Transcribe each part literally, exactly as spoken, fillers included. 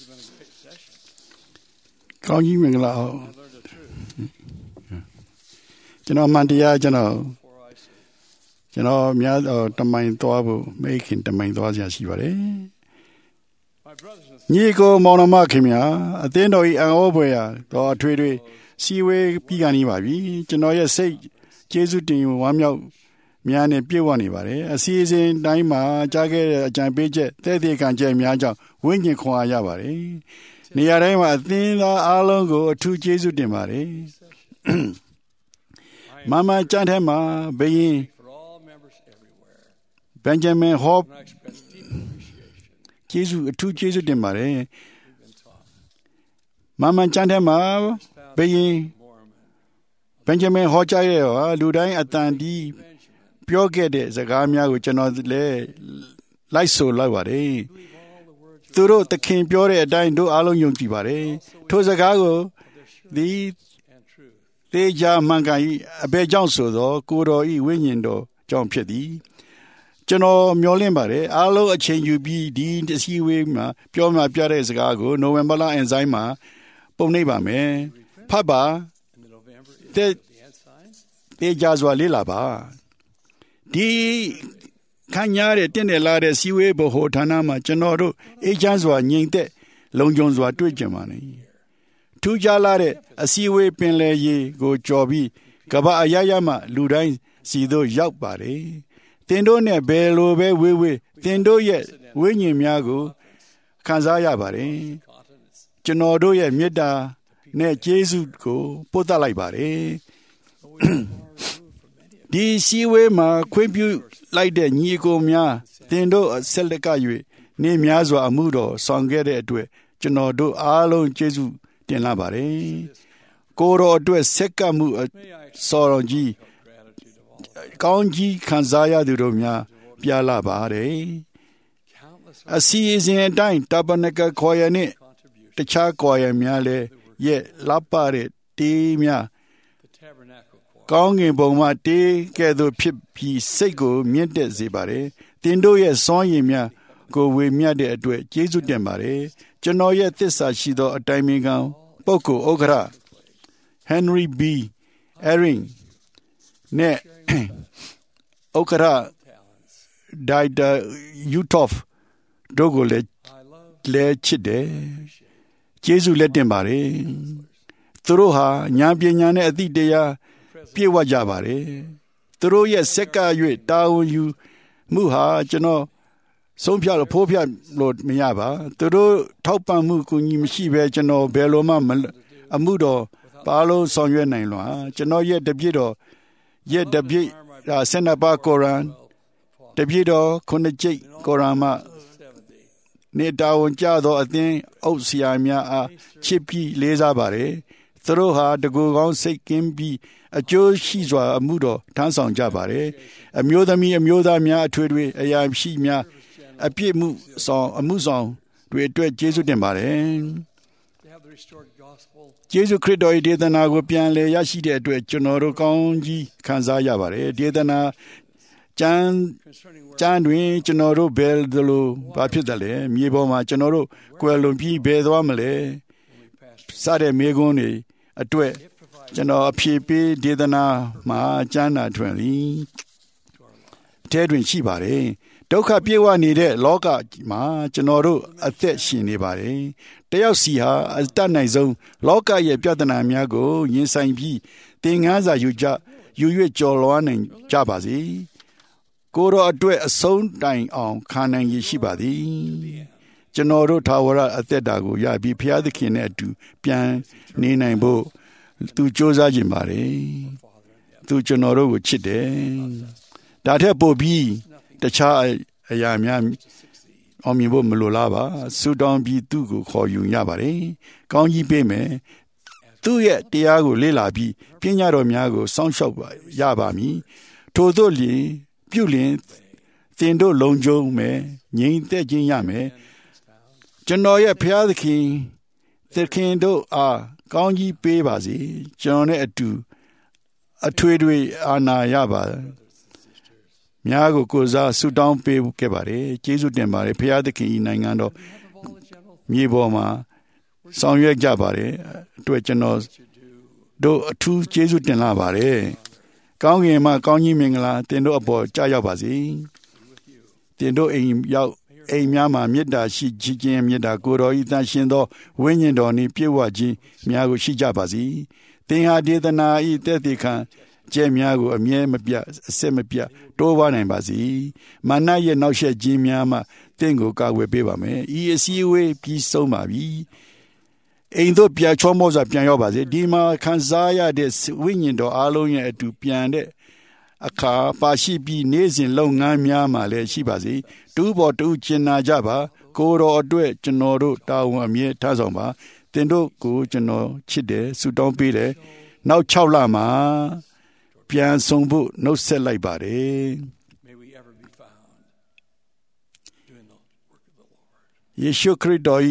ကောင်းကြီးမင်္ဂလာကျွန်တော်မှန်တရားကျွန်တော်ကျွန်တော်များတမိုင်သွားဖို့မိခင်တမိုင်သွားစရာရှိပါတယ်ညီကိုမောင်နှမခင်ဗျာအသင်းတော်ဤအံ့ဩဖွယ်ရာတော့အထွေထွေစီဝေးပြီးကနေပါပြီကျွန်တော်ရဲ့စိတ်ကျေးဇူးတင်ဝမ်းမြောက်များနဲ့ပြည့်ဝနေပါတယ်အစီအစဉ်တိုင်းမှာကြားခဲ့တဲ့အကြံပေးချက်တဲ့တဲ့ခံချက်များကြောင့်ဝိညာဉ်ခွန်အားရပါတယ်နေရာတိုင်းမှာအသင်းသားအားလုံးကိုအထူးကျေးဇူးတင်ပါတယ်မမကျန်းထဲမှာဘယင်ဘန်ဂျမင်ဟော့ကျေးဇူးအထူးကျေးဇူးတင်ပါတယ်မမကျန်းထဲမှာဘယင်ဘန်ဂျမင်ဟော့ကြားရဲ့လူတိုင်းအတန်ဒီပြောခဲ့တဲ့စကားများကိုကျွန်တော်လည်းလိုက်ဆိုလိုက်ပါတယ်သူတို့သခင်ပြောတဲ့အတိုင်းတို့အားလုံးယုံကြည်ပါတယ်ထိုစကားကိုဒီသေချာမှန်ကန်၏အဘယ်ကြောင့်ဆိုသောကိုတော်၏ဝိညာဉ်တော်ကြောင့်ဖြစ်သည်ကျွန်တော်မျှော်လင့်ပါတယ်အားလုံးအချိန်ယူပြီးဒီတစည်းဝေးမှာပြောမှပြတဲ့စကားကိုနိုဝင်ဘာလအင်ဆိုင်မှာပုံနှိပ်ပါမယ်ဖတ်ပါတဲ့သေချာစွာလေ့လာပါဒီခန့်ညားတဲ့တင့်တယ်လာတဲ့စီဝေးဘဟိုဌာနမှာကျွန်တော်တို့အေးချမ်းစွာငြိမ်သက်လုံခြုံစွာတွေ့ကြပါနေထူးခြားလာတဲ့အစီဝေးပင်လယ်ရေကိုကြော်ပြီးကမ္ဘာအရရမှလူတိုင်းစီတို့ရောက်ပါတယ်တင်တို့နဲ့ဘယ်လိုပဲဝေးဝေးတင်တို့ရဲ့ဝိညာဉ်များကိုခံစားရပါတယ်ကျွန်တော်တို့ရဲ့မေတ္တာနဲ့ကျေးဇူးကိုပို့သလိုက်ပါတယ်ဒီစီဝေးမှာခွင့်ပြုလိုက်တဲ့ညီအကိုများတင်တို့ဆက်လက်က၍နေများစွာအမှုတော်ဆောင်ခဲ့တဲ့အတွက်ကျွန်တော်တို့အားလုံးကျေးဇူးတင်လာပါတယ်ကိုတော်အတွက်ဆက်ကပ်မှုစော်တော်ကြီးကောင်းကြီးခံစားရသူတို့များပြလာပါတယ်အစီအစဉ်အတိုင်းတပနကခေါ်ရနဲ့တခြားခေါ်ရများလည်းရဲ့လပ်ပါတဲ့တေးများကောင်းငင်ပုံမှာတေးကဲ့သို့ဖြစ်ပြီးစိတ်ကိုမြင့်တက်စေပါတယ်တင်တို့ရဲ့စွမ်းရည်များကိုဝေမျှတဲ့အတွက်ကျေးဇူးတင်ပါတယ်ကျွန်တော်ရဲ့သစ္စာရှိသောအတိုင်းမင်းကောင်ပုဂ္ဂိုလ်ဥက္ကဋ္ဌ Henry B. Eyring နဲ့ဥက္ကဋ္ဌ Dieter Uthoff တို့ကိုလည်းလည်းချစ်တယ်ကျေးဇူးလက်တင်ပါတယ်သူတို့ဟာဉာဏ်ပညာနဲ့အသိတရားပြည့်ဝကြပါတယ်သူတို့ရဲ့စက်က၍တာဝန်ယူမှုဟာကျွန်တော်ဆုံးဖြတ်လို့ဖိုးဖြတ်လို့မရပါသူတို့ထောက်ပံ့မှုကူညီမရှိဘဲကျွန်တော်ဘယ်လိုမှအမှုတော်ပါလို့ဆောင်ရွက်နိုင်လို့ကျွန်တော်ရဲ့တပြည့်တော်ရဲ့တပြည့်ဆန္ဒပါကုရ်အာန်တပြည့်တော်ခုနှစ်ကျိတ်ကုရ်အာန်မှာနေတာဝန်ကြသောအသင်းအုပ်ဆရာများအားချစ်ပြီးလေးစားပါတယ်သူတို့ဟာတကူကောင်းစိတ်ကင်းပြီးအကျိုးရှိစွာအမှုတော်ထမ်းဆောင်ကြပါတယ်အမျိုးသမီးအမျိုးသားများအထွေထွေအရာရှိများအပြည့်မှုဆောင်အမှုဆောင်တွေအတွက်ကျေးဇူးတင်ပါတယ်ကျေးဇူးခရစ်တော်၏ဒေသနာကိုပြန်လည်ရရှိတဲ့အတွက်ကျွန်တော်တို့ကောင်းကြီးခံစားရပါတယ်ဒေသနာကျမ်းကျမ်းတွင်ကျွန်တော်တို့ဘယ်လိုဘာဖြစ်တယ်လဲမြေပေါ်မှာကျွန်တော်တို့ကွယ်လွန်ပြီးဘယ်သွားမလဲစတဲ့မိကွန်းတွေအတွက်ကျွန်တော်အဖြေပေးဒေသနာမှာကျမ်းနာထွင်သည်တဲတွင်ရှိပါတယ်ဒုက္ခပြေဝနေတဲ့လောကမှာကျွန်တော်တို့အသက်ရှင်နေပါတယ်တယောက်စီဟာအတတ်နိုင်ဆုံးလောကရဲ့ပြဿနာများကိုရင်ဆိုင်ပြီးသင်ခန်းစာယူကြယူ၍ကြော်လွှားနိုင်ကြပါစေကိုယ်တော်အတွက်အဆုံးတိုင်အောင်ခံနိုင်ရရှိပါသည်ကျွန်တော်တို့ထာဝရအသက်တာကိုရပြီးဘုရားသခင်နဲ့အတူပြန်နေနိုင်ဖို့သူစ조사ခြင်းပါတယ်သူကျွန်တော်တို့ကိုချစ်တယ်ဒါထက်ပိုပြီးတခြားအရာများအောင်မြင်ဖို့မလိုလားပါဆူတောင်းပြီးသူ့ကိုခေါ်ယူရပါတယ်ကောင်းကြီးပေးမယ်သူ့ရဲ့တရားကိုလေ့လာပြီးပညာတော်များကိုစောင့်ရှောက်ရပါမည်ထို့သောလျှင်ပြုလျင်သင်တို့လုံခြုံမယ်ငြိမ်သက်ခြင်းရမယ်ကျွန်တော်ရဲ့ဘုရားသခင်သခင်တို့အားကောင်းကြီးပေးပါစေကျွန်တော်နဲ့အတူအထွေထွေအာနာရပါများကိုကိုစားဆုတောင်းပေးခဲ့ပါတယ်ကျေးဇူးတင်ပါတယ်ဘုရားသခင်၏နိုင်ငံတော်မြေပေါ်မှာဆောင်ရွက်ကြပါတယ်အတွက်ကျွန်တော်တို့အထူးကျေးဇူးတင်လာပါတယ်ကောင်းကင်မှာကောင်းကြီးမင်္ဂလာတင်တို့အပေါ်ကြားရောက်ပါစေတင်တို့အိမ်ရောက်အိမ်များမှာမေတ္တာရှိခြင်းမေတ္တာကိုယ်တော်ဤသန့်ရှင်းသောဝိညာဉ်တော်နှင့်ပြည့်ဝခြင်းများကိုရှိကြပါစေသင်ဟာဒေသနာဤတဲ့တေခံကျဲများကိုအမြဲမပြတ်အစစ်မပြတ်တိုးပွားနိုင်ပါစေမာနရဲ့နောက်ဆက်ခြင်းများမှတင့်ကိုကာကွယ်ပေးပါမယ်ဤအစည်းအဝေးပြီးဆုံးပါပြီအိမ်တို့ပြန်ချောမောစွာပြန်ရောက်ပါစေဒီမှာခံစားရတဲ့ဝိညာဉ်တော်အားလုံးရဲ့အတူပြန်တဲ့အခါပါရှိပြီးနေ့စဉ်လုပ်ငန်းများမှာလည်းရှိပါစေတူပေါ်တူကျင်နာကြပါကိုယ်တော်အတွက်ကျွန်တော်တို့တာဝန်အမြဲထားဆောင်ပါတင်တို့ကိုကျွန်တော်ချစ်တယ်ဆုတောင်းပေးတယ်နောက်၆လမှာပြန်ဆုံဖို့နှုတ်ဆက်လိုက်ပါတယ်ယေရှုခရစ်တော်၏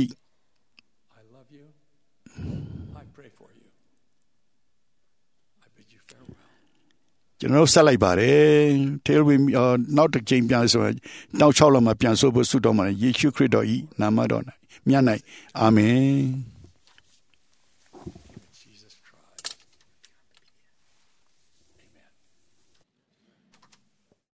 ကျွန်တော်ဆက်လိုက်ပါတယ်ထေရဝီနောက်တစ်ချိန်ပြန်ဆိုရင်နောက်၆လမှာပြန်ဆိုဖို့ဆုတောင်းပါတယ်ယေရှုခရစ်တော်၏နာမတော်၌မြတ်၌အာမင်